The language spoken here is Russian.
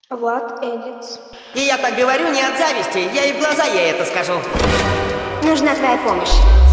Влад Эллиц. И я так говорю не от зависти, я и в глаза ей это скажу. Нужна твоя помощь.